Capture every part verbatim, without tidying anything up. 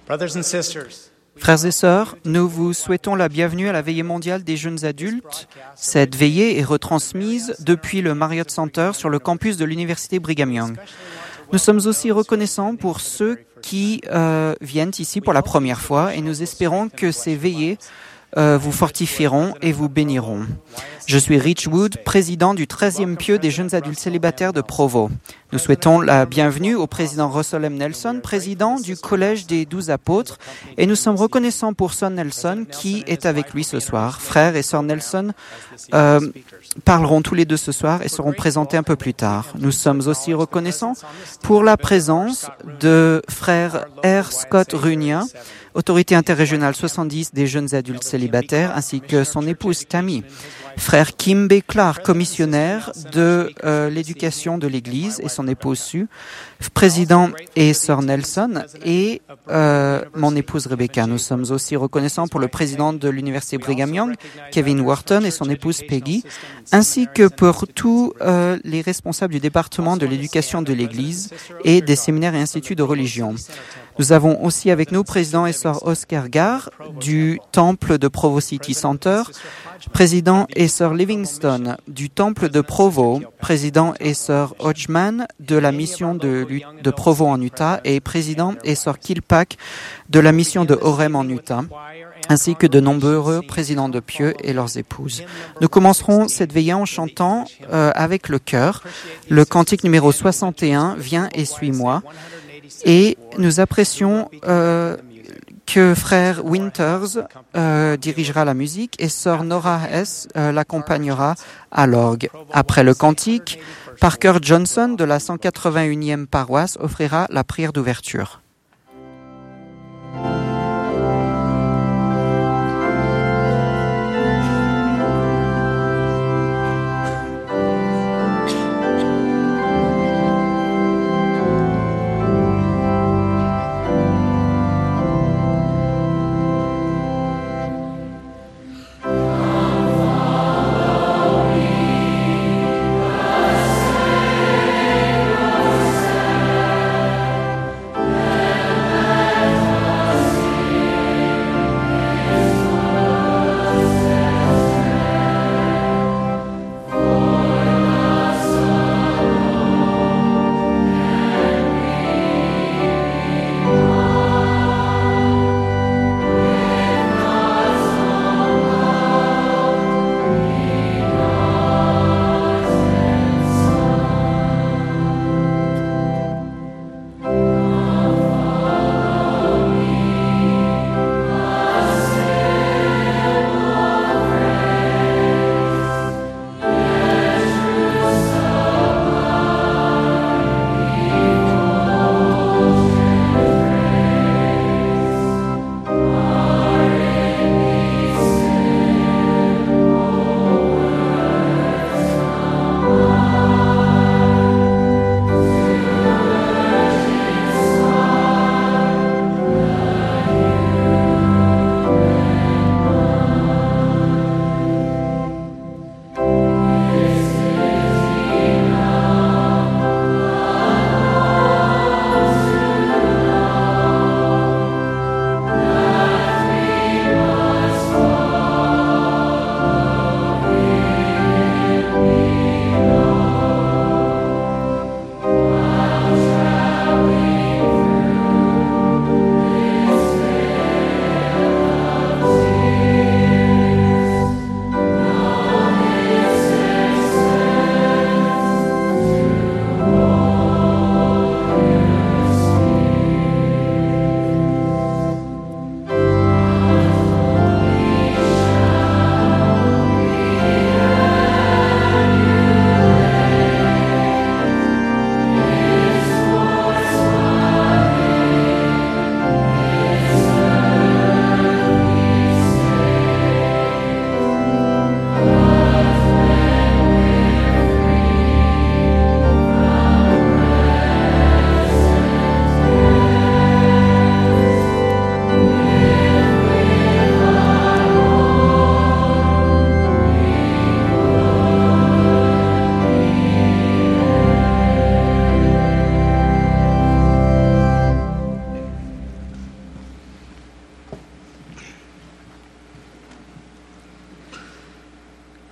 Frères et sœurs, nous vous souhaitons la bienvenue à la veillée mondiale des jeunes adultes. Cette veillée est retransmise depuis le Marriott Center sur le campus de l'Université Brigham Young. Nous sommes aussi reconnaissants pour ceux qui euh, viennent ici pour la première fois et nous espérons que ces veillées euh, vous fortifieront et vous béniront. Je suis Rich Wood, président du treizième pieu des jeunes adultes célibataires de Provo. Nous souhaitons la bienvenue au président Russell M. Nelson, président du Collège des douze apôtres, et nous sommes reconnaissants pour Son Nelson qui est avec lui ce soir. Frères et sœurs Nelson euh, parleront tous les deux ce soir et seront présentés un peu plus tard. Nous sommes aussi reconnaissants pour la présence de frère R. Scott Runia, autorité interrégionale soixante-dix des jeunes adultes célibataires, ainsi que son épouse Tammy. Frère Kim B. Clark, commissionnaire de euh, l'éducation de l'Église, et son épouse Sue, président et sœur Nelson, et euh, mon épouse Rebecca. Nous sommes aussi reconnaissants pour le président de l'Université Brigham Young, Kevin Wharton, et son épouse Peggy, ainsi que pour tous euh, les responsables du département de l'éducation de l'Église et des séminaires et instituts de religion. Nous avons aussi avec nous président et sœur Oscar Gar du Temple de Provo City Center, président et sœur Livingston du Temple de Provo, président et sœur Hodgman de la mission de, de Provo en Utah et président et sœur Kilpack de la mission de Orem en Utah, ainsi que de nombreux présidents de pieux et leurs épouses. Nous commencerons cette veillée en chantant euh, avec le chœur le cantique numéro soixante et un, Viens et suis-moi, et nous apprécions euh, que frère Winters euh, dirigera la musique et sœur Nora S. Euh, l'accompagnera à l'orgue. Après le cantique, Parker Johnson de la cent quatre-vingt-unième paroisse offrira la prière d'ouverture. Yeah.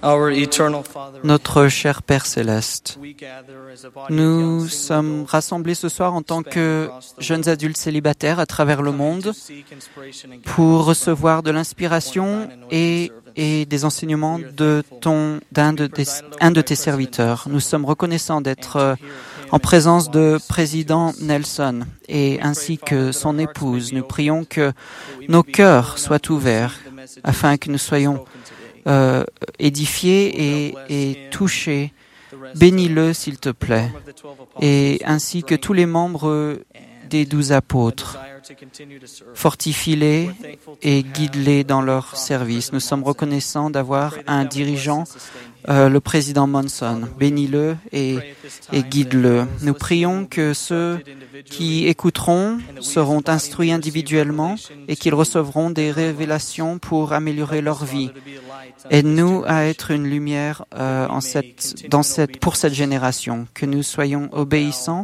Notre cher Père céleste, nous sommes rassemblés ce soir en tant que jeunes adultes célibataires à travers le monde pour recevoir de l'inspiration et, et des enseignements de ton, d'un de, tes, un de tes serviteurs. Nous sommes reconnaissants d'être en présence de président Nelson et ainsi que son épouse. Nous prions que nos cœurs soient ouverts afin que nous soyons euh, édifiés et, et touchés. Bénis-le, s'il te plaît, et ainsi que tous les membres des douze apôtres. Fortifie-les et guide-les dans leur service. Nous sommes reconnaissants d'avoir un dirigeant, euh, le président Monson. Bénis-le et, et guide-le. Nous prions que ceux qui écouteront seront instruits individuellement et qu'ils recevront des révélations pour améliorer leur vie. Aide-nous à être une lumière euh, en cette, dans cette, pour cette génération, que nous soyons obéissants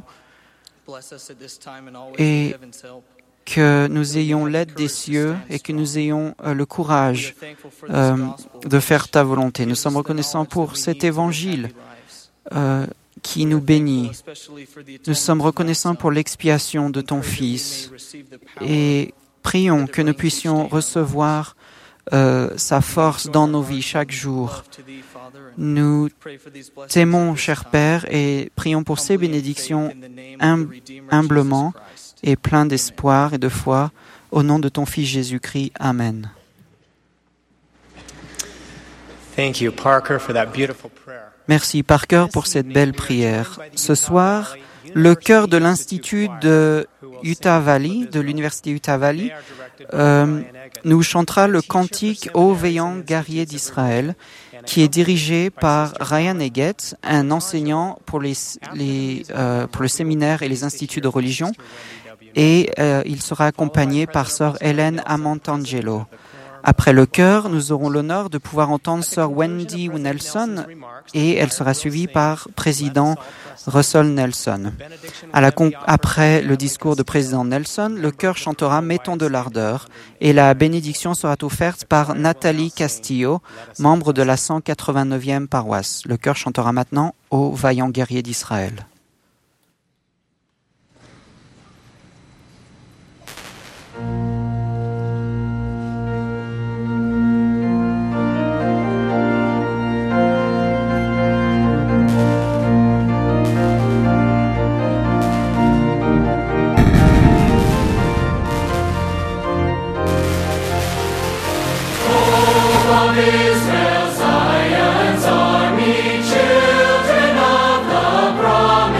et que nous ayons l'aide des cieux et que nous ayons euh, le courage euh, de faire ta volonté. Nous sommes reconnaissants pour cet évangile euh, qui nous bénit. Nous sommes reconnaissants pour l'expiation de ton Fils et prions que nous puissions recevoir euh, sa force dans nos vies chaque jour. Nous t'aimons, cher Père, et prions pour ces bénédictions hum, humblement et plein d'espoir et de foi, au nom de ton Fils Jésus-Christ. Amen. Thank you, Parker, for that beautiful prayer. Merci, Parker, pour cette belle prière. Ce soir, le chœur de l'Institut de Utah Valley, de l'Université Utah Valley, euh, nous chantera le cantique « Ô veillant guerrier d'Israël », qui est dirigé par Ryan Eggett, un enseignant pour, les, les, euh, pour le séminaire et les instituts de religion, et euh, il sera accompagné par sœur Hélène Amantangelo. Après le chœur, nous aurons l'honneur de pouvoir entendre sœur Wendy Nelson et elle sera suivie par président Russell Nelson. À la con- après le discours de président Nelson, le chœur chantera « Mettons de l'ardeur » et la bénédiction sera offerte par Nathalie Castillo, membre de la cent quatre-vingt-neuvième paroisse. Le chœur chantera maintenant « Ô vaillant guerrier d'Israël ». Israel, Zion's army, children of the promise.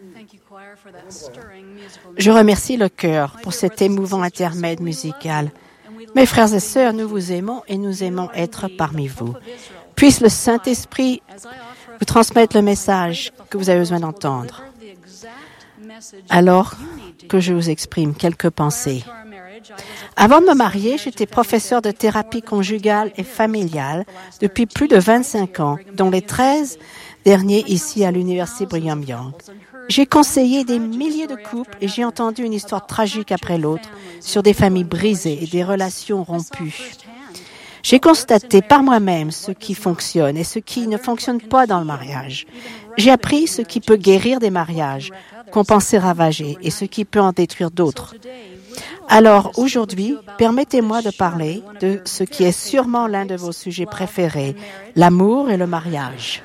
Je remercie le chœur pour cet émouvant intermède musical. Mes frères et sœurs, nous vous aimons et nous aimons être parmi vous. Puisse le Saint-Esprit vous transmettre le message que vous avez besoin d'entendre. Alors que je vous exprime quelques pensées. Avant de me marier, j'étais professeur de thérapie conjugale et familiale depuis plus de vingt-cinq ans, dont les treize derniers ici à l'Université Brigham Young. J'ai conseillé des milliers de couples et j'ai entendu une histoire tragique après l'autre sur des familles brisées et des relations rompues. J'ai constaté par moi-même ce qui fonctionne et ce qui ne fonctionne pas dans le mariage. J'ai appris ce qui peut guérir des mariages qu'on pensait ravagés et ce qui peut en détruire d'autres. Alors, aujourd'hui, permettez-moi de parler de ce qui est sûrement l'un de vos sujets préférés, l'amour et le mariage.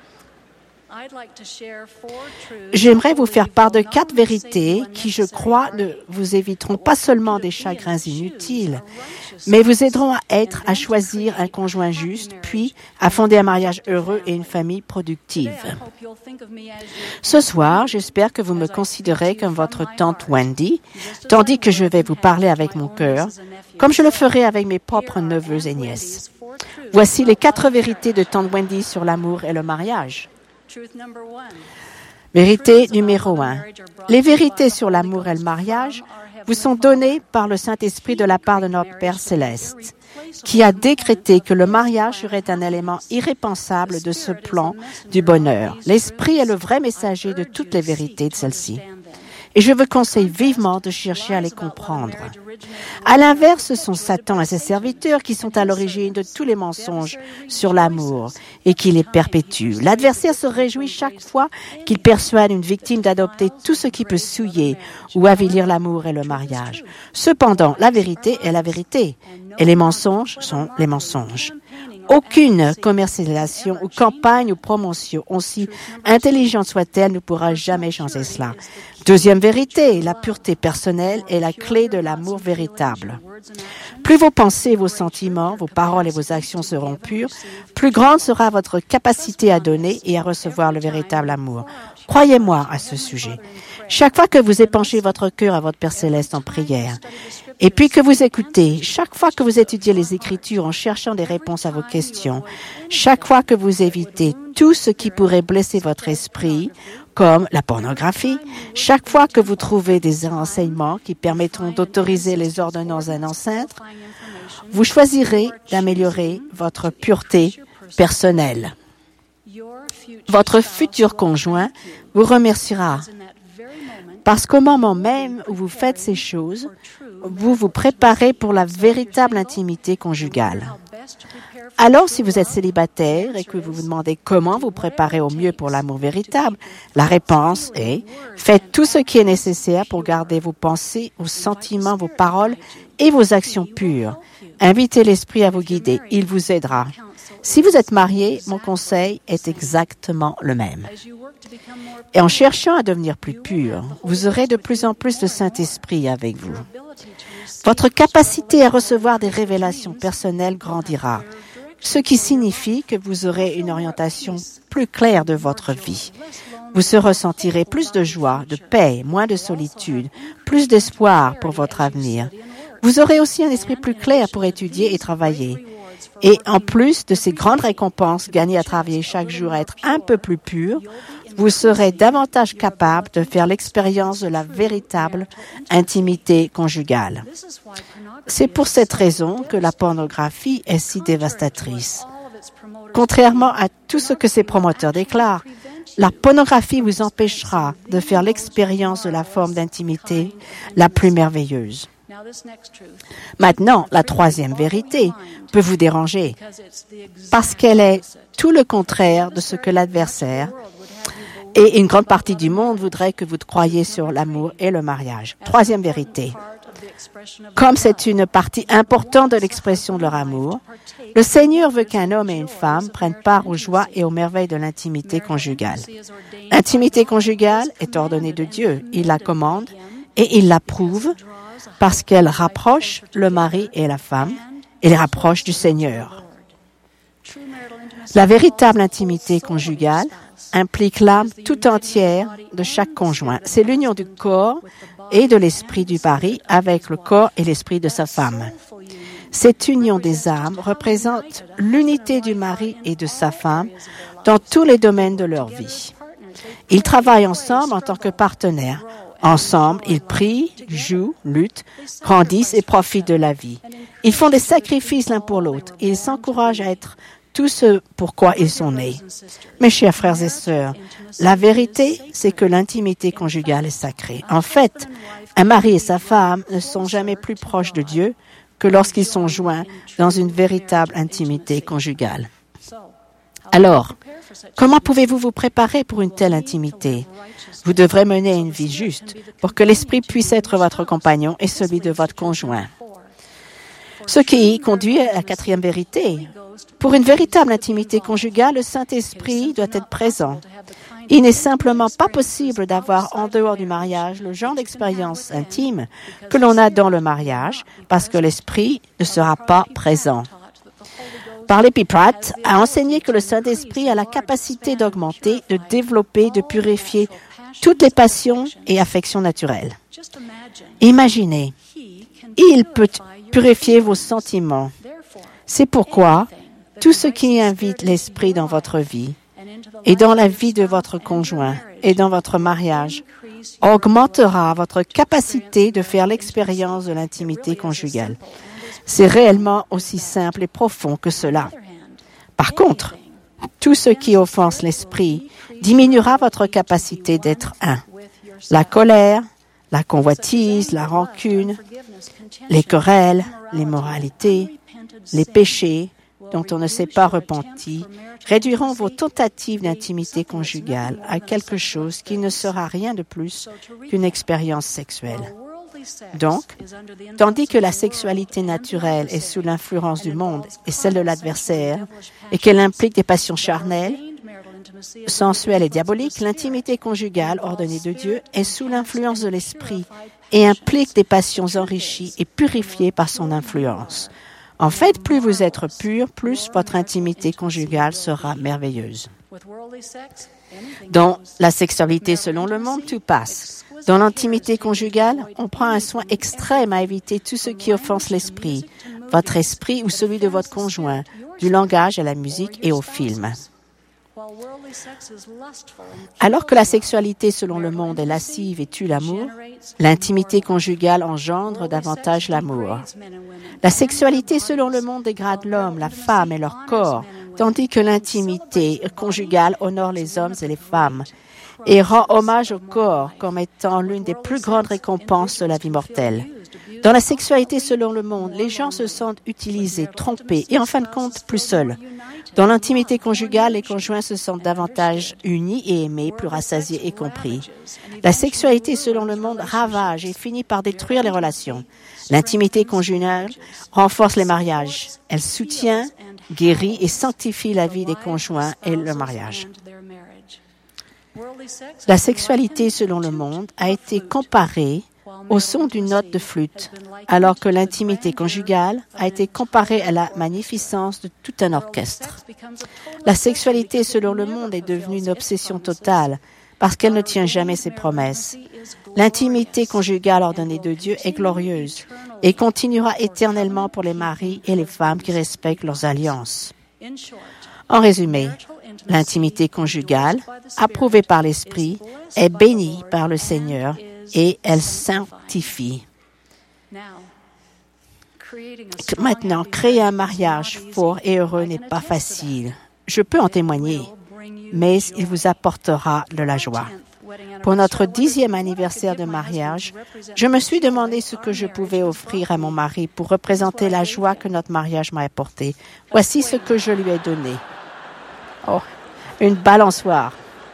J'aimerais vous faire part de quatre vérités qui, je crois, ne vous éviteront pas seulement des chagrins inutiles, mais vous aideront à être, à choisir un conjoint juste, puis à fonder un mariage heureux et une famille productive. Ce soir, j'espère que vous me considérez comme votre tante Wendy, tandis que je vais vous parler avec mon cœur, comme je le ferai avec mes propres neveux et nièces. Voici les quatre vérités de tante Wendy sur l'amour et le mariage. Vérité numéro un. Les vérités sur l'amour et le mariage vous sont données par le Saint-Esprit de la part de notre Père Céleste, qui a décrété que le mariage serait un élément irrépensable de ce plan du bonheur. L'Esprit est le vrai messager de toutes les vérités de celle-ci. Et je vous conseille vivement de chercher à les comprendre. À l'inverse, ce sont Satan et ses serviteurs qui sont à l'origine de tous les mensonges sur l'amour et qui les perpétuent. L'adversaire se réjouit chaque fois qu'il persuade une victime d'adopter tout ce qui peut souiller ou avilir l'amour et le mariage. Cependant, la vérité est la vérité et les mensonges sont les mensonges. Aucune commercialisation ou campagne ou promotion, aussi intelligente soit-elle, ne pourra jamais changer cela. Deuxième vérité, la pureté personnelle est la clé de l'amour véritable. Plus vos pensées, vos sentiments, vos paroles et vos actions seront pures, plus grande sera votre capacité à donner et à recevoir le véritable amour. Croyez-moi à ce sujet. Chaque fois que vous épanchez votre cœur à votre Père Céleste en prière, et puis que vous écoutez, chaque fois que vous étudiez les Écritures en cherchant des réponses à vos questions, chaque fois que vous évitez tout ce qui pourrait blesser votre esprit, comme la pornographie, chaque fois que vous trouvez des renseignements qui permettront d'autoriser les ordonnances d'un ancêtre, vous choisirez d'améliorer votre pureté personnelle. Votre futur conjoint vous remerciera parce qu'au moment même où vous faites ces choses, vous vous préparez pour la véritable intimité conjugale. Alors, si vous êtes célibataire et que vous vous demandez comment vous préparer au mieux pour l'amour véritable, la réponse est « Faites tout ce qui est nécessaire pour garder vos pensées, vos sentiments, vos paroles et vos actions pures. Invitez l'Esprit à vous guider, il vous aidera. » Si vous êtes marié, mon conseil est exactement le même. Et en cherchant à devenir plus pur, vous aurez de plus en plus de Saint-Esprit avec vous. Votre capacité à recevoir des révélations personnelles grandira, ce qui signifie que vous aurez une orientation plus claire de votre vie. Vous se ressentirez plus de joie, de paix, moins de solitude, plus d'espoir pour votre avenir. Vous aurez aussi un esprit plus clair pour étudier et travailler. Et en plus de ces grandes récompenses gagnées à travailler chaque jour à être un peu plus pur, vous serez davantage capable de faire l'expérience de la véritable intimité conjugale. C'est pour cette raison que la pornographie est si dévastatrice. Contrairement à tout ce que ses promoteurs déclarent, la pornographie vous empêchera de faire l'expérience de la forme d'intimité la plus merveilleuse. Maintenant, la troisième vérité peut vous déranger parce qu'elle est tout le contraire de ce que l'adversaire et une grande partie du monde voudrait que vous croyiez sur l'amour et le mariage. Troisième vérité. Comme c'est une partie importante de l'expression de leur amour, le Seigneur veut qu'un homme et une femme prennent part aux joies et aux merveilles de l'intimité conjugale. L'intimité conjugale est ordonnée de Dieu. Il la commande et il l'approuve parce qu'elle rapproche le mari et la femme et les rapproche du Seigneur. La véritable intimité conjugale implique l'âme tout entière de chaque conjoint. C'est l'union du corps et de l'esprit du mari avec le corps et l'esprit de sa femme. Cette union des âmes représente l'unité du mari et de sa femme dans tous les domaines de leur vie. Ils travaillent ensemble en tant que partenaires. Ensemble, ils prient, jouent, luttent, grandissent et profitent de la vie. Ils font des sacrifices l'un pour l'autre. Ils s'encouragent à être tout ce pourquoi ils sont nés. Mes chers frères et sœurs, la vérité, c'est que l'intimité conjugale est sacrée. En fait, un mari et sa femme ne sont jamais plus proches de Dieu que lorsqu'ils sont joints dans une véritable intimité conjugale. Alors, comment pouvez-vous vous préparer pour une telle intimité? Vous devrez mener une vie juste pour que l'Esprit puisse être votre compagnon et celui de votre conjoint. Ce qui conduit à la quatrième vérité. Pour une véritable intimité conjugale, le Saint-Esprit doit être présent. Il n'est simplement pas possible d'avoir en dehors du mariage le genre d'expérience intime que l'on a dans le mariage parce que l'Esprit ne sera pas présent. Parley P. Pratt a enseigné que le Saint-Esprit a la capacité d'augmenter, de développer, de purifier toutes les passions et affections naturelles. Imaginez, il peut purifier vos sentiments. C'est pourquoi tout ce qui invite l'Esprit dans votre vie et dans la vie de votre conjoint et dans votre mariage augmentera votre capacité de faire l'expérience de l'intimité conjugale. C'est réellement aussi simple et profond que cela. Par contre, tout ce qui offense l'esprit diminuera votre capacité d'être un. La colère, la convoitise, la rancune, les querelles, l'immoralité, les péchés dont on ne s'est pas repenti réduiront vos tentatives d'intimité conjugale à quelque chose qui ne sera rien de plus qu'une expérience sexuelle. Donc, tandis que la sexualité naturelle est sous l'influence du monde et celle de l'adversaire, et qu'elle implique des passions charnelles, sensuelles et diaboliques, l'intimité conjugale ordonnée de Dieu est sous l'influence de l'esprit et implique des passions enrichies et purifiées par son influence. En fait, plus vous êtes pur, plus votre intimité conjugale sera merveilleuse. Dans la sexualité selon le monde, tout passe. Dans l'intimité conjugale, on prend un soin extrême à éviter tout ce qui offense l'esprit, votre esprit ou celui de votre conjoint, du langage à la musique et au film. Alors que la sexualité selon le monde est lascive et tue l'amour, l'intimité conjugale engendre davantage l'amour. La sexualité selon le monde dégrade l'homme, la femme et leur corps, tandis que l'intimité conjugale honore les hommes et les femmes et rend hommage au corps comme étant l'une des plus grandes récompenses de la vie mortelle. Dans la sexualité selon le monde, les gens se sentent utilisés, trompés et en fin de compte plus seuls. Dans l'intimité conjugale, les conjoints se sentent davantage unis et aimés, plus rassasiés et compris. La sexualité selon le monde ravage et finit par détruire les relations. L'intimité conjugale renforce les mariages. Elle soutient, guérit et sanctifie la vie des conjoints et le mariage. La sexualité selon le monde a été comparée au son d'une note de flûte, alors que l'intimité conjugale a été comparée à la magnificence de tout un orchestre. La sexualité selon le monde est devenue une obsession totale parce qu'elle ne tient jamais ses promesses. L'intimité conjugale ordonnée de Dieu est glorieuse et continuera éternellement pour les maris et les femmes qui respectent leurs alliances. En résumé, l'intimité conjugale, approuvée par l'Esprit, est bénie par le Seigneur et elle sanctifie. Maintenant, créer un mariage fort et heureux n'est pas facile. Je peux en témoigner, mais il vous apportera de la joie. Pour notre dixième anniversaire de mariage, je me suis demandé ce que je pouvais offrir à mon mari pour représenter la joie que notre mariage m'a apportée. Voici ce que je lui ai donné. Oh, une balançoire.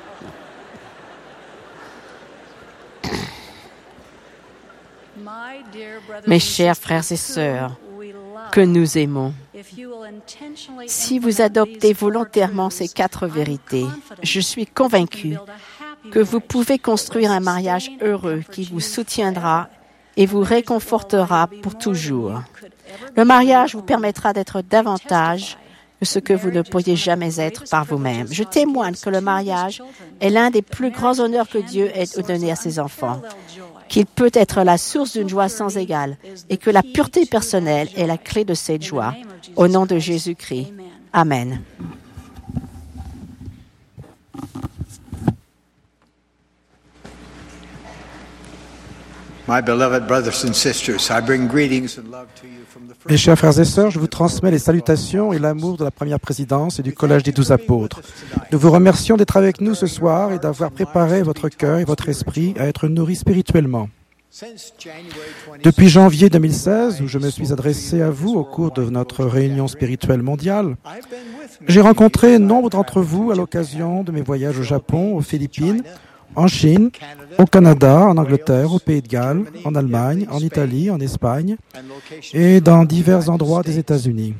Mes chers frères et sœurs, que nous aimons, si vous adoptez volontairement ces quatre vérités, je suis convaincue que vous pouvez construire un mariage heureux qui vous soutiendra et vous réconfortera pour toujours. Le mariage vous permettra d'être davantage que ce que vous ne pourriez jamais être par vous-même. Je témoigne que le mariage est l'un des plus grands honneurs que Dieu ait donné à ses enfants, qu'il peut être la source d'une joie sans égale et que la pureté personnelle est la clé de cette joie. Au nom de Jésus-Christ. Amen. Mes chers frères et sœurs, je vous transmets les salutations et l'amour de la première présidence et du Collège des douze apôtres. Nous vous remercions d'être avec nous ce soir et d'avoir préparé votre cœur et votre esprit à être nourris spirituellement. Depuis janvier deux mille seize, où je me suis adressé à vous au cours de notre réunion spirituelle mondiale, j'ai rencontré nombre d'entre vous à l'occasion de mes voyages au Japon, aux Philippines, en Chine, au Canada, en Angleterre, au Pays de Galles, en Allemagne, en Italie, en Espagne et dans divers endroits des États-Unis.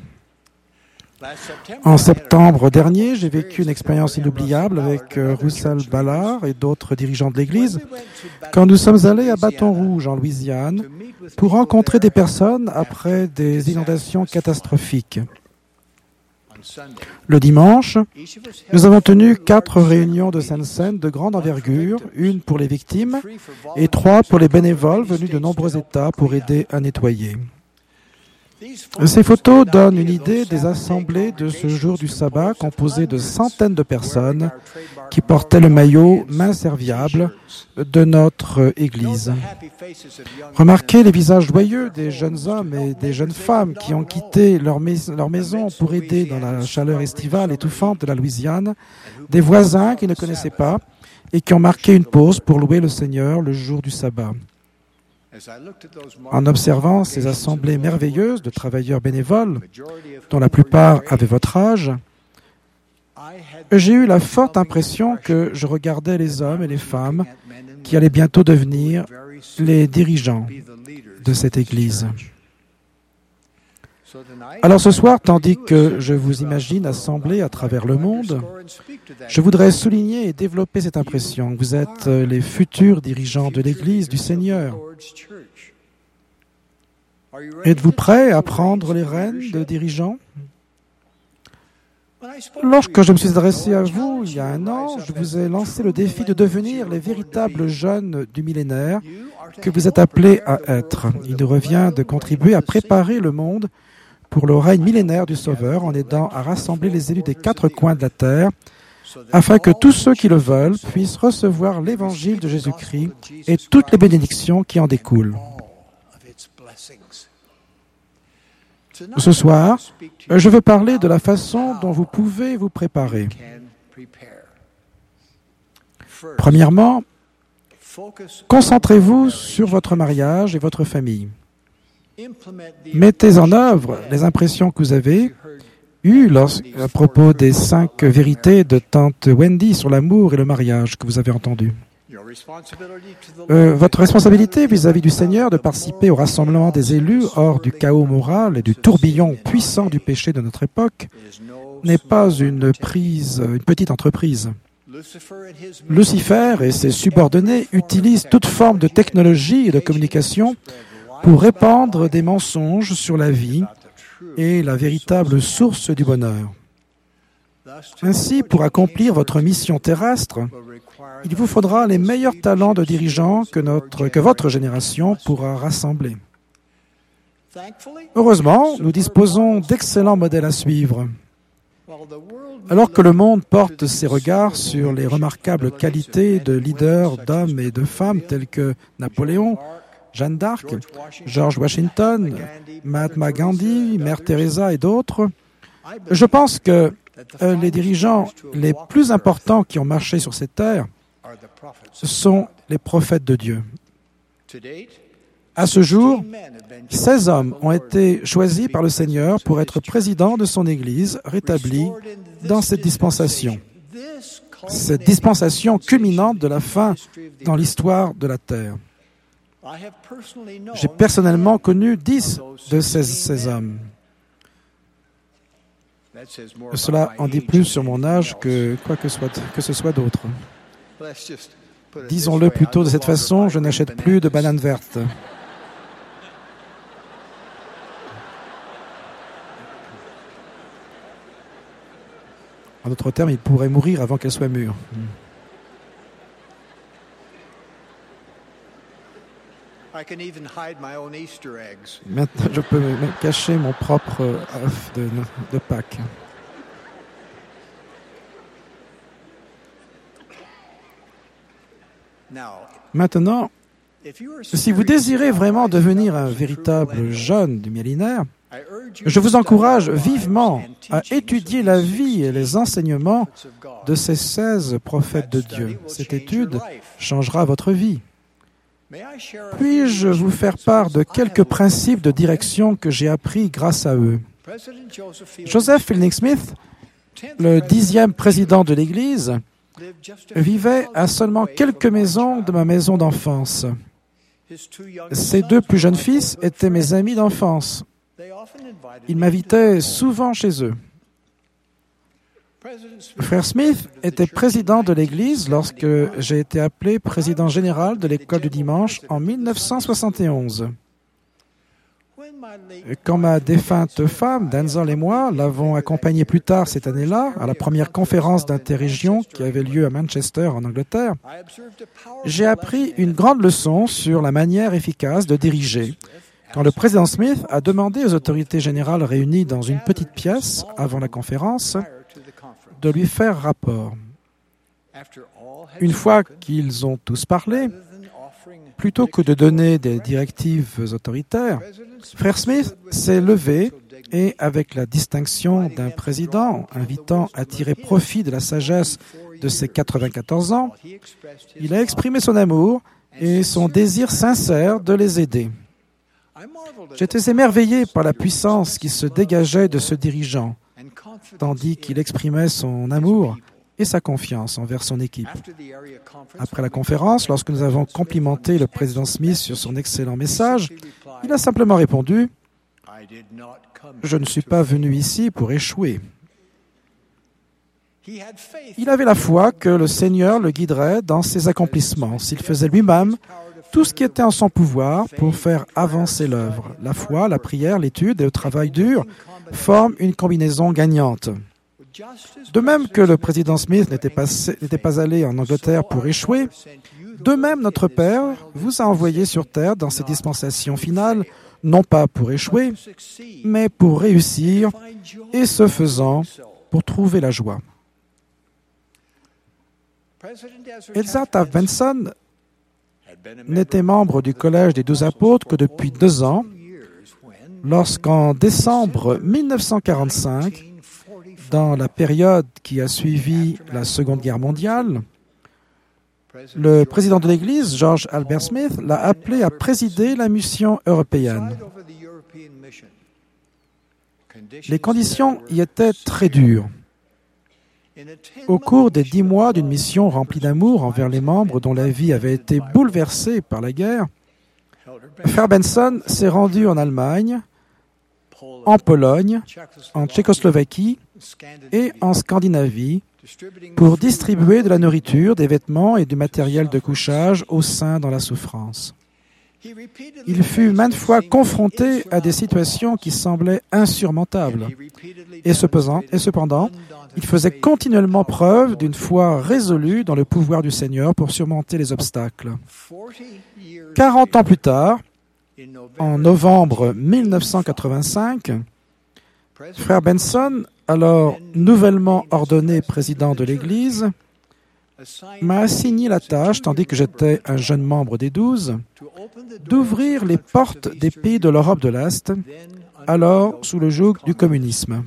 En septembre dernier, j'ai vécu une expérience inoubliable avec Russell Ballard et d'autres dirigeants de l'Église quand nous sommes allés à Bâton Rouge, en Louisiane, pour rencontrer des personnes après des inondations catastrophiques. Le dimanche, nous avons tenu quatre réunions de Sainte-Seine de grande envergure, une pour les victimes et trois pour les bénévoles venus de nombreux États pour aider à nettoyer. Ces photos donnent une idée des assemblées de ce jour du sabbat composées de centaines de personnes qui portaient le maillot main serviable de notre Église. Remarquez les visages joyeux des jeunes hommes et des jeunes femmes qui ont quitté leur, mais- leur maison pour aider dans la chaleur estivale étouffante de la Louisiane, des voisins qui ne connaissaient pas et qui ont marqué une pause pour louer le Seigneur le jour du sabbat. En observant ces assemblées merveilleuses de travailleurs bénévoles, dont la plupart avaient votre âge, j'ai eu la forte impression que je regardais les hommes et les femmes qui allaient bientôt devenir les dirigeants de cette Église. Alors ce soir, tandis que je vous imagine assemblés à travers le monde, je voudrais souligner et développer cette impression. Vous êtes les futurs dirigeants de l'Église du Seigneur. Êtes-vous prêts à prendre les rênes de dirigeants? Lorsque je me suis adressé à vous il y a un an, je vous ai lancé le défi de devenir les véritables jeunes du millénaire que vous êtes appelés à être. Il nous revient de contribuer à préparer le monde pour le règne millénaire du Sauveur en aidant à rassembler les élus des quatre coins de la terre afin que tous ceux qui le veulent puissent recevoir l'évangile de Jésus-Christ et toutes les bénédictions qui en découlent. Ce soir, je veux parler de la façon dont vous pouvez vous préparer. Premièrement, concentrez-vous sur votre mariage et votre famille. Mettez en œuvre les impressions que vous avez eues lors, à propos des cinq vérités de tante Wendy sur l'amour et le mariage que vous avez entendues. Euh, votre responsabilité vis-à-vis du Seigneur de participer au rassemblement des élus hors du chaos moral et du tourbillon puissant du péché de notre époque n'est pas une, prise, une petite entreprise. Lucifer et ses subordonnés utilisent toute forme de technologie et de communication pour répandre des mensonges sur la vie et la véritable source du bonheur. Ainsi, pour accomplir votre mission terrestre, il vous faudra les meilleurs talents de dirigeants que, notre, que votre génération pourra rassembler. Heureusement, nous disposons d'excellents modèles à suivre. Alors que le monde porte ses regards sur les remarquables qualités de leaders d'hommes et de femmes tels que Napoléon, Jeanne d'Arc, George Washington, Mahatma Gandhi, Mère Teresa et d'autres, je pense que euh, les dirigeants les plus importants qui ont marché sur cette terre sont les prophètes de Dieu. À ce jour, seize hommes ont été choisis par le Seigneur pour être présidents de son Église rétablie dans cette dispensation. Cette dispensation culminante de la fin dans l'histoire de la terre. J'ai personnellement connu dix de ces, ces hommes. Cela en dit plus sur mon âge que quoi que, soit, que ce soit d'autre. Disons-le plutôt de cette façon, je n'achète plus de bananes vertes. En d'autres termes, il pourrait mourir avant qu'elle soit mûre. Maintenant, je peux même cacher mon propre œuf de, de Pâques. Maintenant, si vous désirez vraiment devenir un véritable jeune du millénaire, je vous encourage vivement à étudier la vie et les enseignements de ces seize prophètes de Dieu. Cette étude changera votre vie. Puis-je vous faire part de quelques principes de direction que j'ai appris grâce à eux? Joseph Fielding Smith, le dixième président de l'Église, vivait à seulement quelques maisons de ma maison d'enfance. Ses deux plus jeunes fils étaient mes amis d'enfance. Ils m'invitaient souvent chez eux. Frère Smith était président de l'Église lorsque j'ai été appelé président général de l'école du dimanche en mille neuf cent soixante et onze. Quand ma défunte femme, Denzel et moi, l'avons accompagnée plus tard cette année-là à la première conférence d'interrégion qui avait lieu à Manchester, en Angleterre, j'ai appris une grande leçon sur la manière efficace de diriger. Quand le président Smith a demandé aux autorités générales réunies dans une petite pièce avant la conférence de lui faire rapport. Une fois qu'ils ont tous parlé, plutôt que de donner des directives autoritaires, Frère Smith s'est levé et, avec la distinction d'un président invitant à tirer profit de la sagesse de ses quatre-vingt-quatorze ans, il a exprimé son amour et son désir sincère de les aider. J'étais émerveillé par la puissance qui se dégageait de ce dirigeant, tandis qu'il exprimait son amour et sa confiance envers son équipe. Après la conférence, lorsque nous avons complimenté le président Smith sur son excellent message, il a simplement répondu « Je ne suis pas venu ici pour échouer ». Il avait la foi que le Seigneur le guiderait dans ses accomplissements, s'il faisait lui-même tout ce qui était en son pouvoir pour faire avancer l'œuvre. La foi, la prière, l'étude et le travail dur forment une combinaison gagnante. De même que le président Smith n'était pas, n'était pas allé en Angleterre pour échouer, de même notre Père vous a envoyé sur terre dans ces dispensations finales, non pas pour échouer, mais pour réussir, et ce faisant, pour trouver la joie. Elsa Taft Benson n'était membre du Collège des Douze Apôtres que depuis deux ans, lorsqu'en décembre mille neuf cent quarante-cinq, dans la période qui a suivi la Seconde Guerre mondiale, le président de l'Église, George Albert Smith, l'a appelé à présider la mission européenne. Les conditions y étaient très dures. Au cours des dix mois d'une mission remplie d'amour envers les membres dont la vie avait été bouleversée par la guerre, Frère Benson s'est rendu en Allemagne, en Pologne, en Tchécoslovaquie et en Scandinavie pour distribuer de la nourriture, des vêtements et du matériel de couchage aux saints dans la souffrance. Il fut maintes fois confronté à des situations qui semblaient insurmontables. Et cependant, et cependant, il faisait continuellement preuve d'une foi résolue dans le pouvoir du Seigneur pour surmonter les obstacles. Quarante ans plus tard, en novembre mille neuf cent quatre-vingt-cinq, Frère Benson, alors nouvellement ordonné président de l'Église, m'a assigné la tâche, tandis que j'étais un jeune membre des douze, d'ouvrir les portes des pays de l'Europe de l'Est, alors sous le joug du communisme.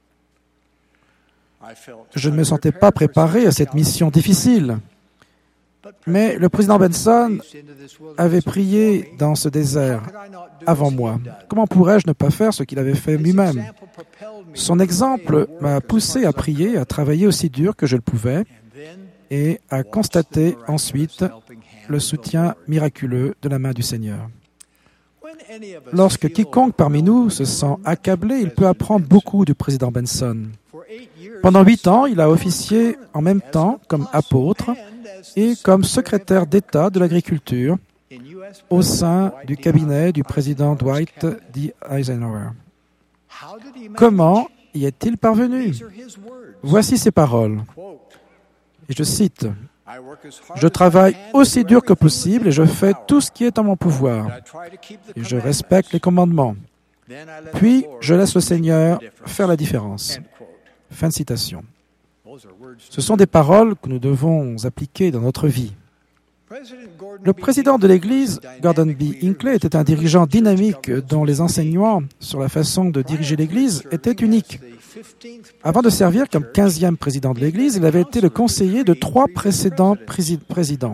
Je ne me sentais pas préparé à cette mission difficile, mais le président Benson avait prié dans ce désert avant moi. Comment pourrais-je ne pas faire ce qu'il avait fait lui-même? Son exemple m'a poussé à prier, à travailler aussi dur que je le pouvais, et à constater ensuite le soutien miraculeux de la main du Seigneur. Lorsque quiconque parmi nous se sent accablé, il peut apprendre beaucoup du président Benson. Pendant huit ans, il a officié en même temps comme apôtre et comme secrétaire d'État de l'agriculture au sein du cabinet du président Dwight D. Eisenhower. Comment y est-il parvenu? Voici ses paroles. Et je cite, « Je travaille aussi dur que possible et je fais tout ce qui est en mon pouvoir. Et je respecte les commandements. Puis, je laisse le Seigneur faire la différence. » Fin de citation. Ce sont des paroles que nous devons appliquer dans notre vie. Le président de l'Église, Gordon B. Hinckley, était un dirigeant dynamique dont les enseignements sur la façon de diriger l'Église étaient uniques. Avant de servir comme quinzième président de l'Église, il avait été le conseiller de trois précédents présidents.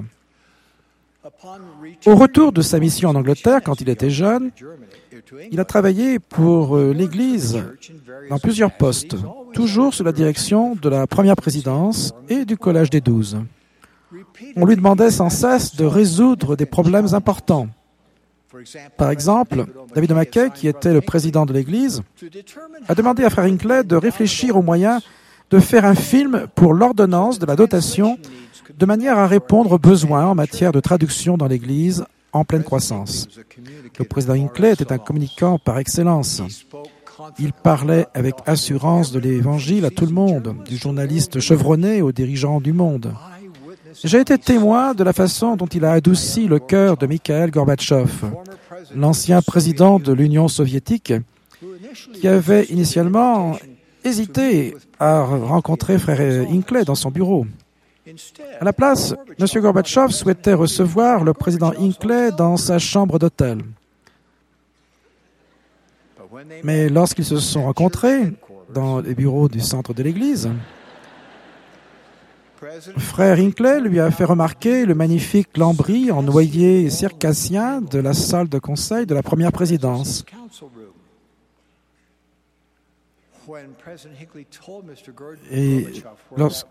Au retour de sa mission en Angleterre, quand il était jeune, il a travaillé pour l'Église dans plusieurs postes, toujours sous la direction de la première présidence et du Collège des Douze. On lui demandait sans cesse de résoudre des problèmes importants. Par exemple, David Mackay, qui était le président de l'Église, a demandé à Frère Hinckley de réfléchir aux moyens de faire un film pour l'ordonnance de la dotation de manière à répondre aux besoins en matière de traduction dans l'Église en pleine croissance. Le président Hinckley était un communicant par excellence. Il parlait avec assurance de l'Évangile à tout le monde, du journaliste chevronné aux dirigeants du monde. J'ai été témoin de la façon dont il a adouci le cœur de Mikhail Gorbatchev, l'ancien président de l'Union soviétique, qui avait initialement hésité à rencontrer Frère Hinckley dans son bureau. À la place, M. Gorbatchev souhaitait recevoir le président Hinckley dans sa chambre d'hôtel. Mais lorsqu'ils se sont rencontrés dans les bureaux du centre de l'Église, Frère Hinckley lui a fait remarquer le magnifique lambris en noyer circassien de la salle de conseil de la première présidence. Et lorsque,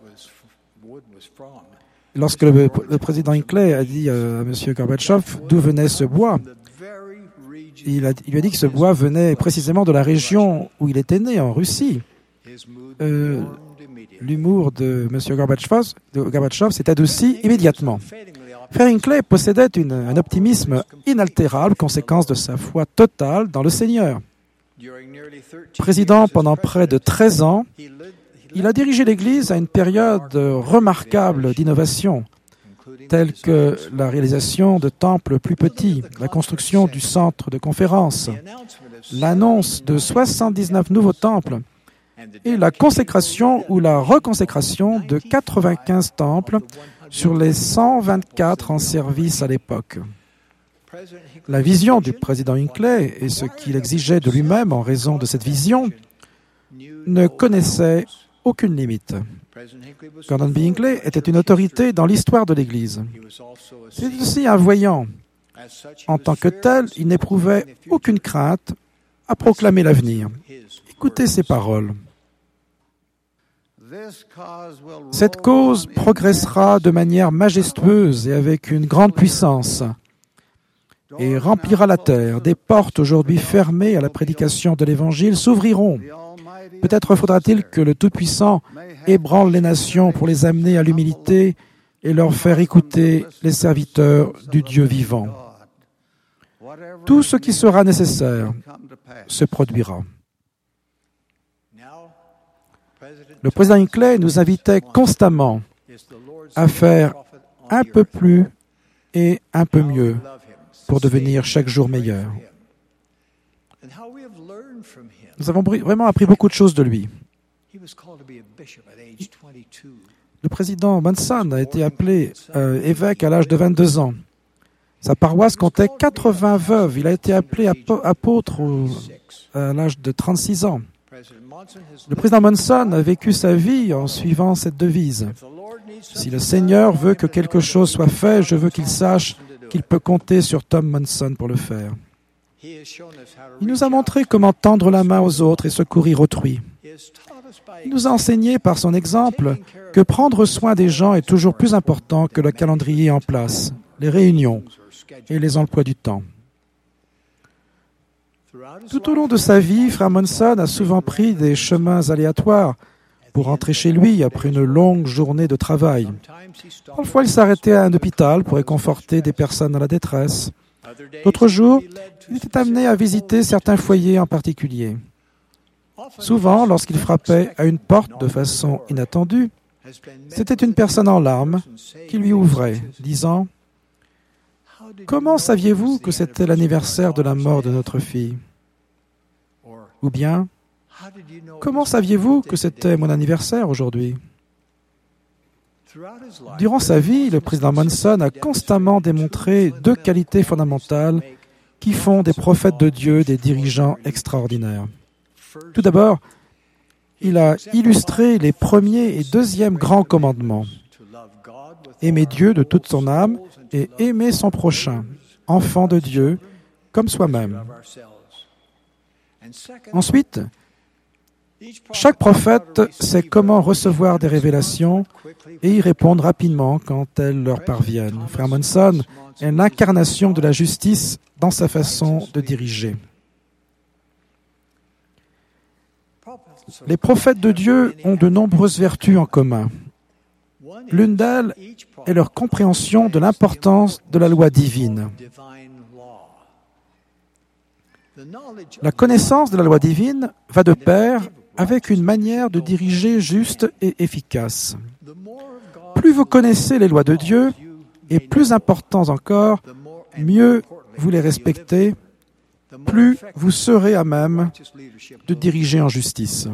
lorsque le, le président Hinckley a dit à M. Gorbatchev d'où venait ce bois, il, a, il lui a dit que ce bois venait précisément de la région où il était né, en Russie. Euh, L'humour de M. Gorbatchev, de Gorbatchev s'est adouci immédiatement. Frère Hinckley possédait une, un optimisme inaltérable, conséquence de sa foi totale dans le Seigneur. Président pendant près de treize ans, il a dirigé l'Église à une période remarquable d'innovation, telle que la réalisation de temples plus petits, la construction du centre de conférences, l'annonce de soixante-dix-neuf nouveaux temples, et la consécration ou la reconsécration de quatre-vingt-quinze temples sur les cent vingt-quatre en service à l'époque. La vision du président Hinckley et ce qu'il exigeait de lui-même en raison de cette vision ne connaissaient aucune limite. Gordon B. Hinckley était une autorité dans l'histoire de l'Église. C'est aussi un voyant. En tant que tel, il n'éprouvait aucune crainte à proclamer l'avenir. Écoutez ces paroles. Cette cause progressera de manière majestueuse et avec une grande puissance et remplira la terre. Des portes aujourd'hui fermées à la prédication de l'Évangile s'ouvriront. Peut-être faudra-t-il que le Tout-Puissant ébranle les nations pour les amener à l'humilité et leur faire écouter les serviteurs du Dieu vivant. Tout ce qui sera nécessaire se produira. Le président Hinckley nous invitait constamment à faire un peu plus et un peu mieux pour devenir chaque jour meilleur. Nous avons vraiment appris beaucoup de choses de lui. Le président Monson a été appelé euh, évêque à l'âge de vingt-deux ans. Sa paroisse comptait quatre-vingts veuves. Il a été appelé apôtre au, à l'âge de trente-six ans. Le président Monson a vécu sa vie en suivant cette devise. Si le Seigneur veut que quelque chose soit fait, je veux qu'il sache qu'il peut compter sur Tom Monson pour le faire. Il nous a montré comment tendre la main aux autres et secourir autrui. Il nous a enseigné par son exemple que prendre soin des gens est toujours plus important que le calendrier en place, les réunions et les emplois du temps. Tout au long de sa vie, Frère Monson a souvent pris des chemins aléatoires pour rentrer chez lui après une longue journée de travail. Parfois, il s'arrêtait à un hôpital pour réconforter des personnes dans la détresse. D'autres jours, il était amené à visiter certains foyers en particulier. Souvent, lorsqu'il frappait à une porte de façon inattendue, c'était une personne en larmes qui lui ouvrait, disant « Comment saviez-vous que c'était l'anniversaire de la mort de notre fille ?» Ou bien « Comment saviez-vous que c'était mon anniversaire aujourd'hui ?» Durant sa vie, le président Monson a constamment démontré deux qualités fondamentales qui font des prophètes de Dieu des dirigeants extraordinaires. Tout d'abord, il a illustré les premiers et deuxièmes grands commandements. Aimer Dieu de toute son âme et aimer son prochain, enfant de Dieu, comme soi-même. Ensuite, chaque prophète sait comment recevoir des révélations et y répondre rapidement quand elles leur parviennent. Frère Monson est l'incarnation de la justice dans sa façon de diriger. Les prophètes de Dieu ont de nombreuses vertus en commun. L'une d'elles est leur compréhension de l'importance de la loi divine. La connaissance de la loi divine va de pair avec une manière de diriger juste et efficace. Plus vous connaissez les lois de Dieu, et plus important encore, mieux vous les respectez, plus vous serez à même de diriger en justice.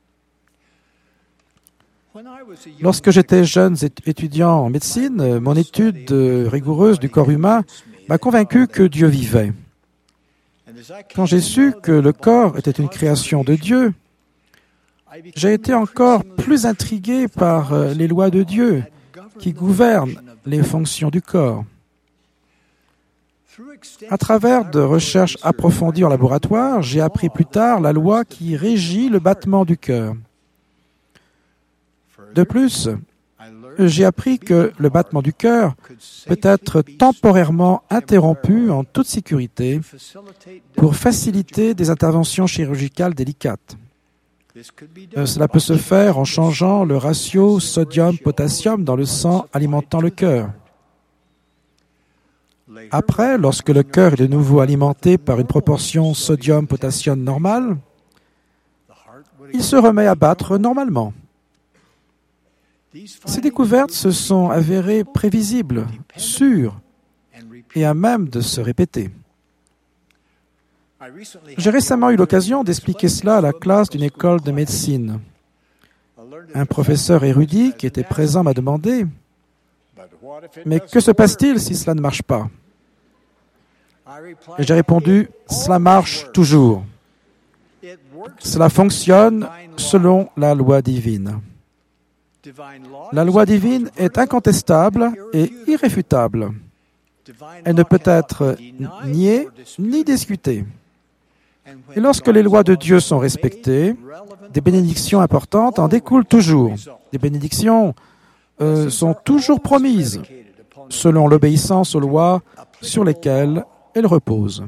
Lorsque j'étais jeune étudiant en médecine, mon étude rigoureuse du corps humain m'a convaincu que Dieu vivait. Quand j'ai su que le corps était une création de Dieu, j'ai été encore plus intrigué par les lois de Dieu qui gouvernent les fonctions du corps. À travers de recherches approfondies en laboratoire, j'ai appris plus tard la loi qui régit le battement du cœur. De plus, j'ai appris que le battement du cœur peut être temporairement interrompu en toute sécurité pour faciliter des interventions chirurgicales délicates. Cela peut se faire en changeant le ratio sodium-potassium dans le sang alimentant le cœur. Après, lorsque le cœur est de nouveau alimenté par une proportion sodium-potassium normale, il se remet à battre normalement. Ces découvertes se sont avérées prévisibles, sûres et à même de se répéter. J'ai récemment eu l'occasion d'expliquer cela à la classe d'une école de médecine. Un professeur érudit qui était présent m'a demandé « Mais que se passe-t-il si cela ne marche pas ?» Et j'ai répondu « Cela marche toujours. Cela fonctionne selon la loi divine. La loi divine est incontestable et irréfutable. Elle ne peut être niée ni discutée. Et lorsque les lois de Dieu sont respectées, des bénédictions importantes en découlent toujours. Des bénédictions euh, sont toujours promises selon l'obéissance aux lois sur lesquelles elles reposent.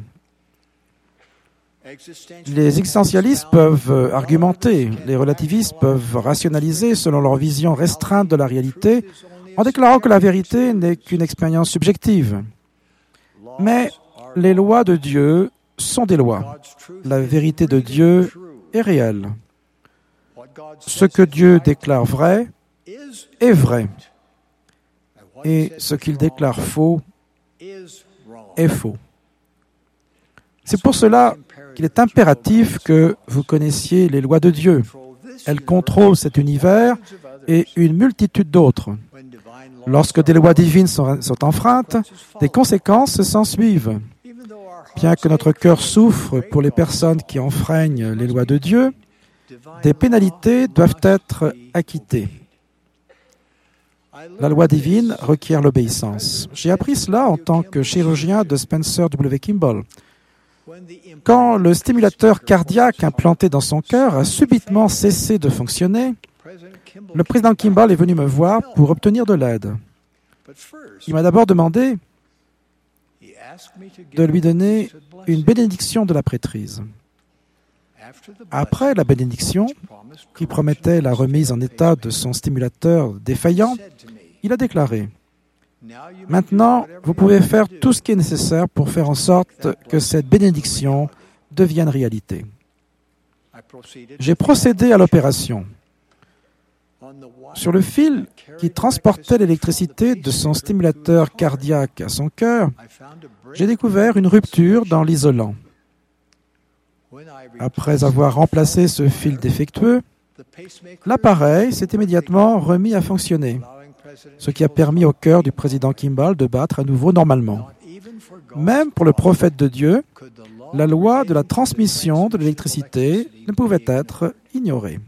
Les existentialistes peuvent argumenter, les relativistes peuvent rationaliser selon leur vision restreinte de la réalité en déclarant que la vérité n'est qu'une expérience subjective. Mais les lois de Dieu sont des lois. La vérité de Dieu est réelle. Ce que Dieu déclare vrai est vrai. Et ce qu'il déclare faux est faux. C'est pour cela qu'il est impératif que vous connaissiez les lois de Dieu. Elles contrôlent cet univers et une multitude d'autres. Lorsque des lois divines sont, sont enfreintes, des conséquences s'ensuivent. Bien que notre cœur souffre pour les personnes qui enfreignent les lois de Dieu, des pénalités doivent être acquittées. La loi divine requiert l'obéissance. J'ai appris cela en tant que chirurgien de Spencer W. Kimball. Quand le stimulateur cardiaque implanté dans son cœur a subitement cessé de fonctionner, le président Kimball est venu me voir pour obtenir de l'aide. Il m'a d'abord demandé de lui donner une bénédiction de la prêtrise. Après la bénédiction, qui promettait la remise en état de son stimulateur défaillant, il a déclaré « Maintenant, vous pouvez faire tout ce qui est nécessaire pour faire en sorte que cette bénédiction devienne réalité. » J'ai procédé à l'opération. Sur le fil qui transportait l'électricité de son stimulateur cardiaque à son cœur, j'ai découvert une rupture dans l'isolant. Après avoir remplacé ce fil défectueux, l'appareil s'est immédiatement remis à fonctionner, ce qui a permis au cœur du président Kimball de battre à nouveau normalement. Même pour le prophète de Dieu, la loi de la transmission de l'électricité ne pouvait être ignorée.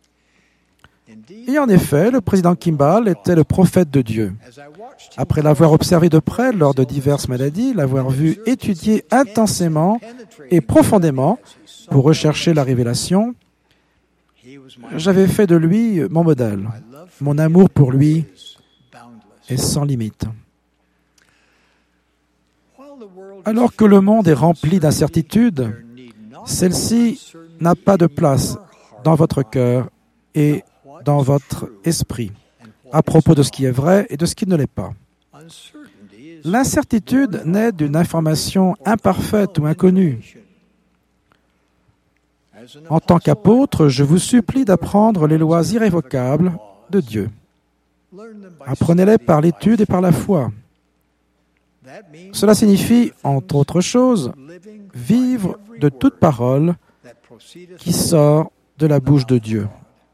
Et en effet, le président Kimball était le prophète de Dieu. Après l'avoir observé de près lors de diverses maladies, l'avoir vu étudier intensément et profondément pour rechercher la révélation, j'avais fait de lui mon modèle. Mon amour pour lui est sans limite. Alors que le monde est rempli d'incertitudes, celle-ci n'a pas de place dans votre cœur et dans votre esprit à propos de ce qui est vrai et de ce qui ne l'est pas. L'incertitude naît d'une information imparfaite ou inconnue. En tant qu'apôtre, je vous supplie d'apprendre les lois irrévocables de Dieu. Apprenez-les par l'étude et par la foi. Cela signifie, entre autres choses, vivre de toute parole qui sort de la bouche de Dieu.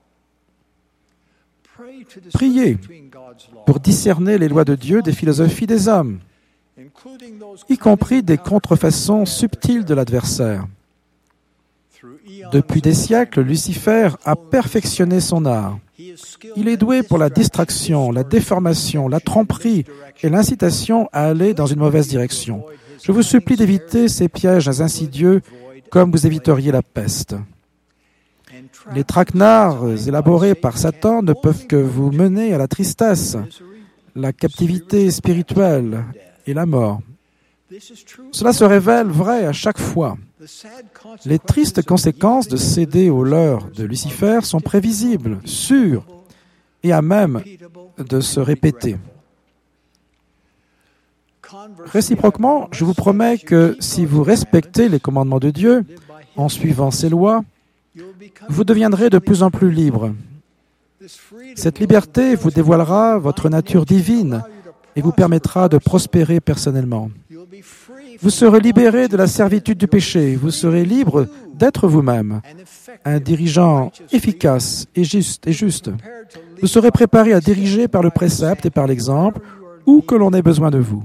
Priez pour discerner les lois de Dieu des philosophies des hommes, y compris des contrefaçons subtiles de l'adversaire. Depuis des siècles, Lucifer a perfectionné son art. Il est doué pour la distraction, la déformation, la tromperie et l'incitation à aller dans une mauvaise direction. Je vous supplie d'éviter ces pièges insidieux comme vous éviteriez la peste. Les traquenards élaborés par Satan ne peuvent que vous mener à la tristesse, la captivité spirituelle et la mort. Cela se révèle vrai à chaque fois. Les tristes conséquences de céder aux leurres de Lucifer sont prévisibles, sûres et à même de se répéter. Réciproquement, je vous promets que si vous respectez les commandements de Dieu en suivant ses lois, vous deviendrez de plus en plus libre. Cette liberté vous dévoilera votre nature divine et vous permettra de prospérer personnellement. Vous serez libéré de la servitude du péché. Vous serez libre d'être vous-même, un dirigeant efficace et juste, et juste. Vous serez préparé à diriger par le précepte et par l'exemple, où que l'on ait besoin de vous.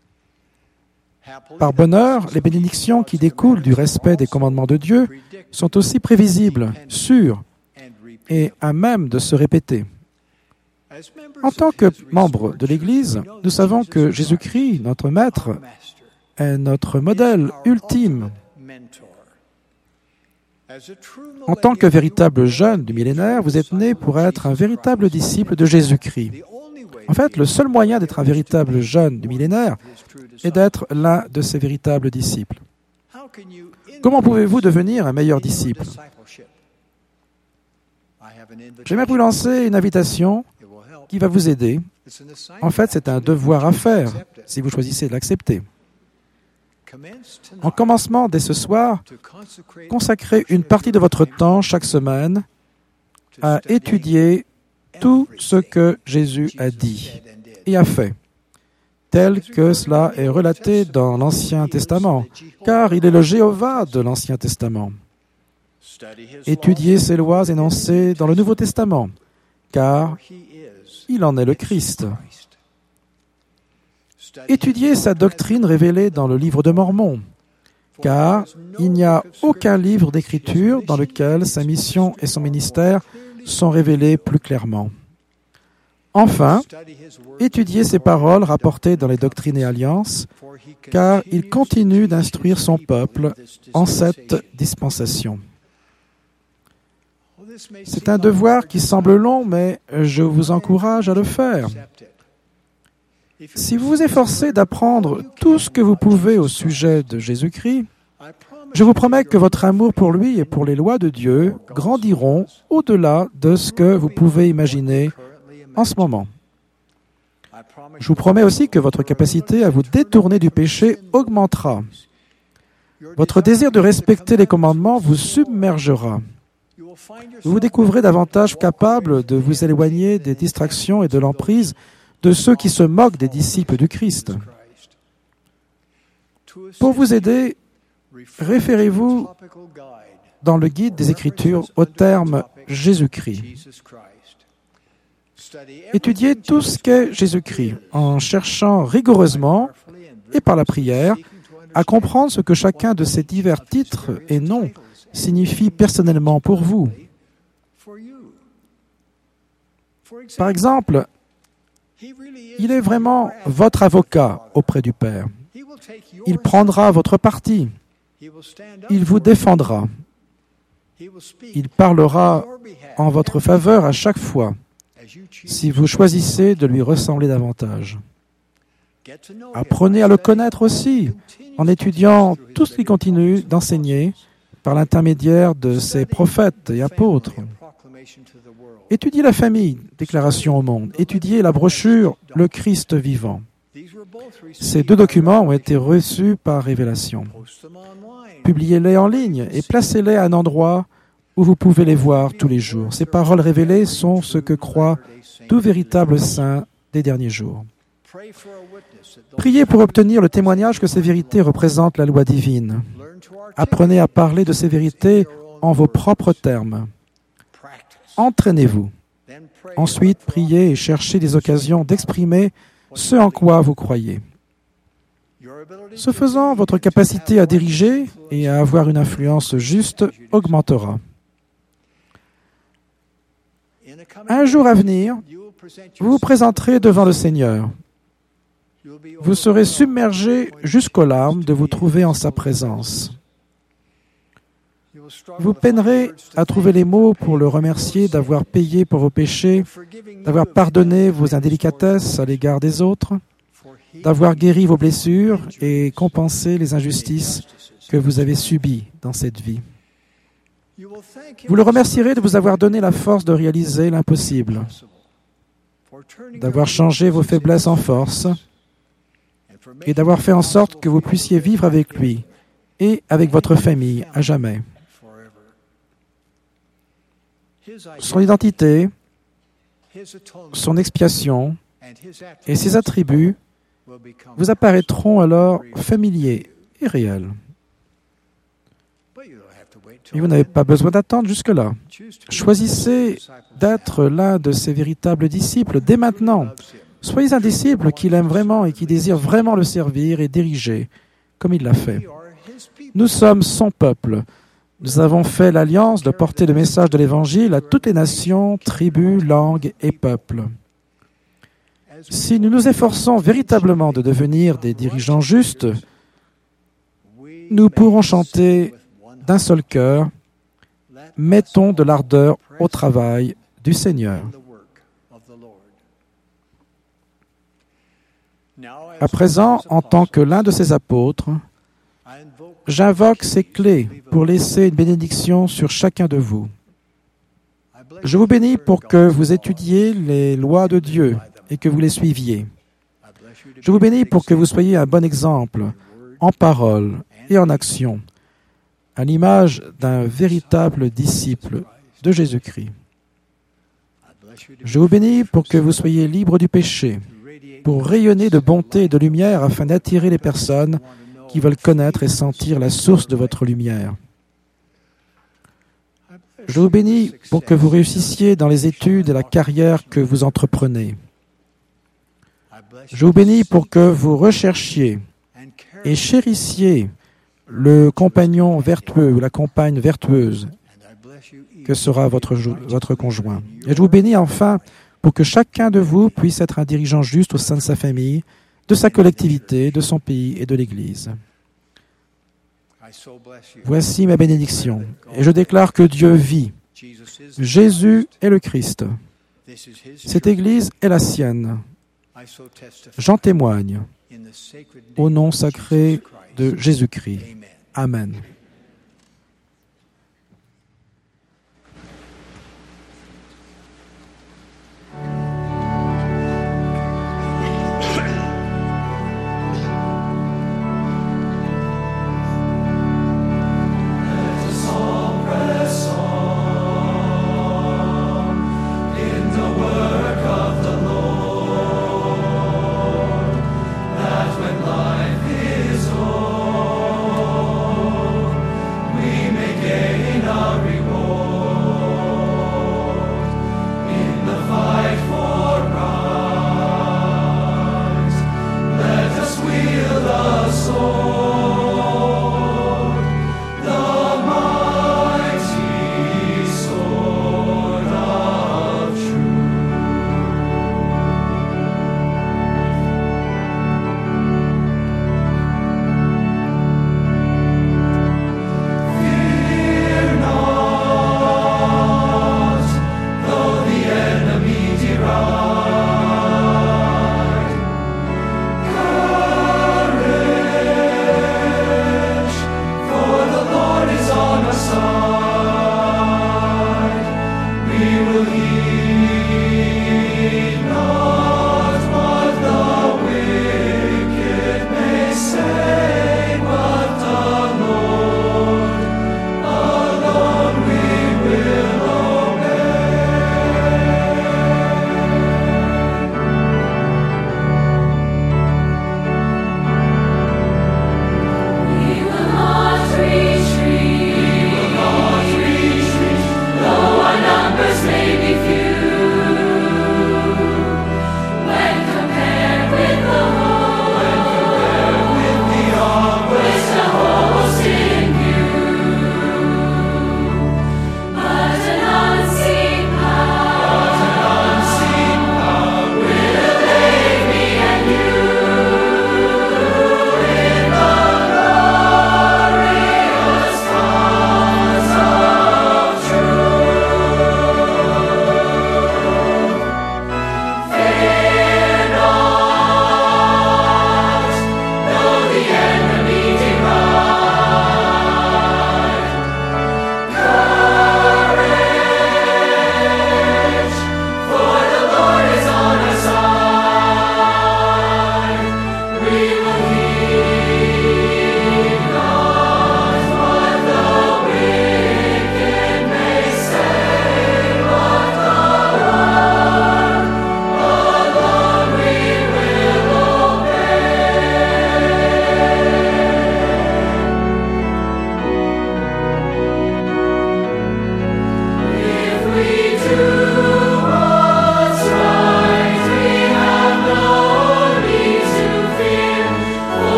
Par bonheur, les bénédictions qui découlent du respect des commandements de Dieu sont aussi prévisibles, sûres et à même de se répéter. En tant que membres de l'Église, nous savons que Jésus-Christ, notre Maître, est notre modèle ultime. En tant que véritable jeune du millénaire, vous êtes né pour être un véritable disciple de Jésus-Christ. En fait, le seul moyen d'être un véritable jeune du millénaire est d'être l'un de ses véritables disciples. Comment pouvez-vous devenir un meilleur disciple? J'aimerais vous lancer une invitation qui va vous aider. En fait, c'est un devoir à faire si vous choisissez de l'accepter. En commencement dès ce soir, consacrez une partie de votre temps chaque semaine à étudier tout ce que Jésus a dit et a fait, tel que cela est relaté dans l'Ancien Testament, car il est le Jéhovah de l'Ancien Testament. Étudiez ses lois énoncées dans le Nouveau Testament, car il en est le Christ. Étudiez sa doctrine révélée dans le livre de Mormon, car il n'y a aucun livre d'Écriture dans lequel sa mission et son ministère sont révélés plus clairement. Enfin, étudiez ses paroles rapportées dans les Doctrines et Alliances, car il continue d'instruire son peuple en cette dispensation. C'est un devoir qui semble long, mais je vous encourage à le faire. Si vous vous efforcez d'apprendre tout ce que vous pouvez au sujet de Jésus-Christ, je vous promets que votre amour pour lui et pour les lois de Dieu grandiront au-delà de ce que vous pouvez imaginer en ce moment. Je vous promets aussi que votre capacité à vous détourner du péché augmentera. Votre désir de respecter les commandements vous submergera. Vous vous découvrez davantage capable de vous éloigner des distractions et de l'emprise de ceux qui se moquent des disciples du Christ. Pour vous aider, référez-vous dans le guide des Écritures au terme Jésus-Christ. Étudiez tout ce qu'est Jésus-Christ en cherchant rigoureusement et par la prière à comprendre ce que chacun de ces divers titres et noms signifie personnellement pour vous. Par exemple, il est vraiment votre avocat auprès du Père. Il prendra votre parti. Il vous défendra. Il parlera en votre faveur à chaque fois si vous choisissez de lui ressembler davantage. Apprenez à le connaître aussi en étudiant tout ce qu'il continue d'enseigner par l'intermédiaire de ses prophètes et apôtres. Étudiez la famille, déclaration au monde. Étudiez la brochure, le Christ vivant. Ces deux documents ont été reçus par révélation. Publiez-les en ligne et placez-les à un endroit où vous pouvez les voir tous les jours. Ces paroles révélées sont ce que croit tout véritable saint des derniers jours. Priez pour obtenir le témoignage que ces vérités représentent la loi divine. Apprenez à parler de ces vérités en vos propres termes. Entraînez-vous. Ensuite, priez et cherchez des occasions d'exprimer ce en quoi vous croyez. Ce faisant, votre capacité à diriger et à avoir une influence juste augmentera. Un jour à venir, vous vous présenterez devant le Seigneur. Vous serez submergé jusqu'aux larmes de vous trouver en sa présence. Vous peinerez à trouver les mots pour le remercier d'avoir payé pour vos péchés, d'avoir pardonné vos indélicatesses à l'égard des autres, d'avoir guéri vos blessures et compensé les injustices que vous avez subies dans cette vie. Vous le remercierez de vous avoir donné la force de réaliser l'impossible, d'avoir changé vos faiblesses en force et d'avoir fait en sorte que vous puissiez vivre avec lui et avec votre famille à jamais. Son identité, son expiation et ses attributs vous apparaîtront alors familiers et réels. Et vous n'avez pas besoin d'attendre jusque-là. Choisissez d'être l'un de ses véritables disciples dès maintenant. Soyez un disciple qu'il aime vraiment et qui désire vraiment le servir et diriger, comme il l'a fait. Nous sommes son peuple. Nous avons fait l'alliance de porter le message de l'Évangile à toutes les nations, tribus, langues et peuples. Si nous nous efforçons véritablement de devenir des dirigeants justes, nous pourrons chanter d'un seul cœur, « Mettons de l'ardeur au travail du Seigneur ». À présent, en tant que l'un de ses apôtres, j'invoque ces clés pour laisser une bénédiction sur chacun de vous. Je vous bénis pour que vous étudiez les lois de Dieu et que vous les suiviez. Je vous bénis pour que vous soyez un bon exemple en parole et en action, à l'image d'un véritable disciple de Jésus-Christ. Je vous bénis pour que vous soyez libres du péché, pour rayonner de bonté et de lumière afin d'attirer les personnes qui veulent connaître et sentir la source de votre lumière. Je vous bénis pour que vous réussissiez dans les études et la carrière que vous entreprenez. Je vous bénis pour que vous recherchiez et chérissiez le compagnon vertueux ou la compagne vertueuse que sera votre, votre conjoint. Et je vous bénis enfin pour que chacun de vous puisse être un dirigeant juste au sein de sa famille, de sa collectivité, de son pays et de l'Église. Voici ma bénédiction, et je déclare que Dieu vit. Jésus est le Christ. Cette Église est la sienne. J'en témoigne au nom sacré de Jésus-Christ. Amen. Let the song press on.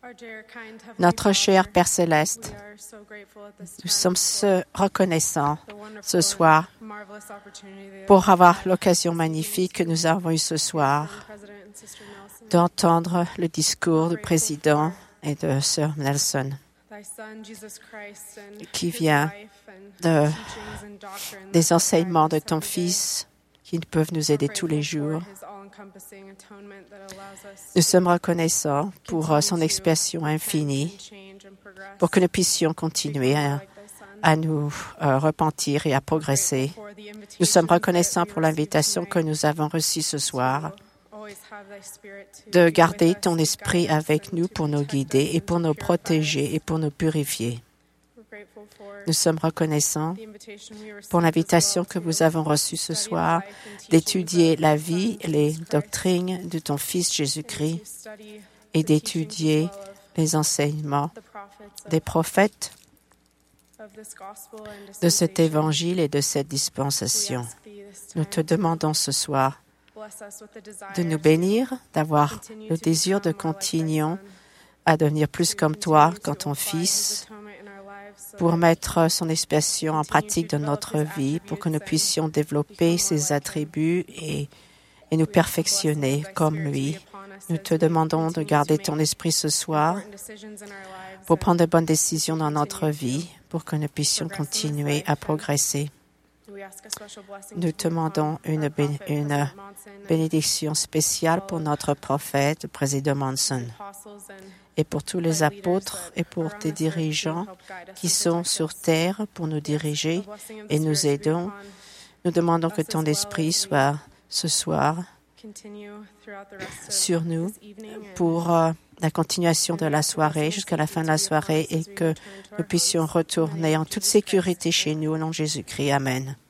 Notre cher Père Céleste, nous sommes reconnaissants ce soir pour avoir l'occasion magnifique que nous avons eue ce soir d'entendre le discours du président et de Sœur Nelson, qui vient de, des enseignements de ton Fils qui peuvent nous aider tous les jours. Nous sommes reconnaissants pour son expiation infinie, pour que nous puissions continuer à, à nous euh, repentir et à progresser. Nous sommes reconnaissants pour l'invitation que nous avons reçue ce soir de garder ton esprit avec nous pour nous guider et pour nous protéger et pour nous purifier. Nous sommes reconnaissants pour l'invitation que nous avons reçue ce soir d'étudier la vie, les doctrines de ton Fils Jésus-Christ et d'étudier les enseignements des prophètes de cet évangile et de cette dispensation. Nous te demandons ce soir de nous bénir, d'avoir le désir de continuer à devenir plus comme toi, comme ton Fils, pour mettre son expiation en pratique dans notre vie, pour que nous puissions développer ses attributs et, et nous perfectionner comme lui. Nous te demandons de garder ton esprit ce soir pour prendre de bonnes décisions dans notre vie, pour que nous puissions continuer à progresser. Nous te demandons une, bé- une bénédiction spéciale pour notre prophète, le président Monson, et pour tous les apôtres et pour tes dirigeants qui sont sur terre pour nous diriger et nous aidons. Nous demandons que ton esprit soit ce soir sur nous pour euh, la continuation de la soirée jusqu'à la fin de la soirée et que nous puissions retourner en toute sécurité chez nous au nom de Jésus-Christ. Amen.